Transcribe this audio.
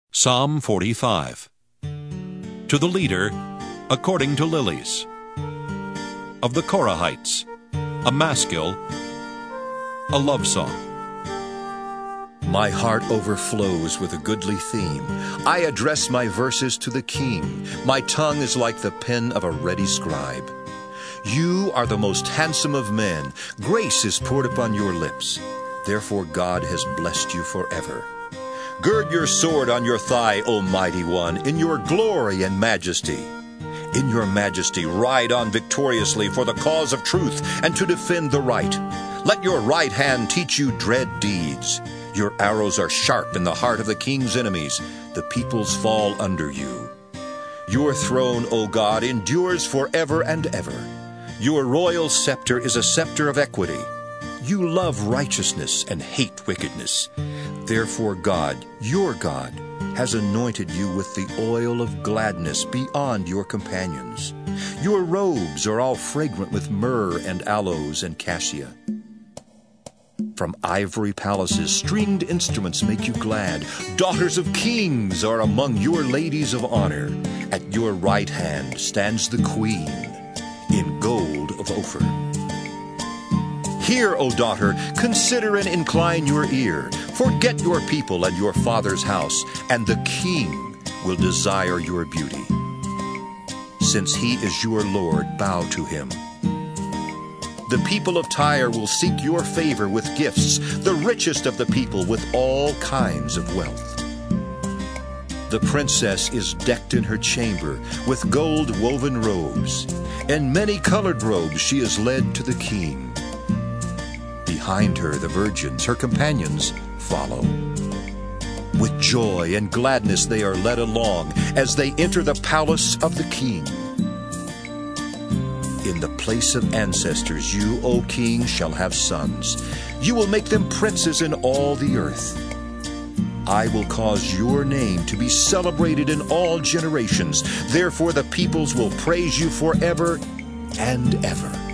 Psalm 45. To the leader, according to lilies. Of the Korahites, a maskil, a love song. My heart overflows with a goodly theme. I address my verses to the King. My tongue is like the pen of a ready scribe. You are the most handsome of men. Grace is poured upon your lips. Therefore God has blessed you forever. Gird your sword on your thigh, O mighty one, in your glory and majesty. In your majesty ride on victoriously for the cause of truth and to defend the right. Let your right hand teach you dread deeds. Your arrows are sharp in the heart of the king's enemies. The peoples fall under you. Your throne, O God, endures forever and ever. Your royal scepter is a scepter of equity. You love righteousness and hate wickedness. Therefore God, your God, has anointed you with the oil of gladness beyond your companions. Your robes are all fragrant with myrrh and aloes and cassia. From ivory palaces, stringed instruments make you glad. Daughters of kings are among your ladies of honor. At your right hand stands the queen, in gold of Ophir. Hear, O daughter, consider and incline your ear. Forget your people and your father's house, and the king will desire your beauty. Since he is your Lord, bow to him. The people of Tyre will seek your favor with gifts, the richest of the people with all kinds of wealth. The princess is decked in her chamber with gold-woven robes. In many-colored robes she is led to the king. Behind her, the virgins, her companions, follow. With joy and gladness they are led along as they enter the palace of the king. In the place of ancestors, you, O king, shall have sons. You will make them princes in all the earth. I will cause your name to be celebrated in all generations. Therefore the peoples will praise you forever and ever.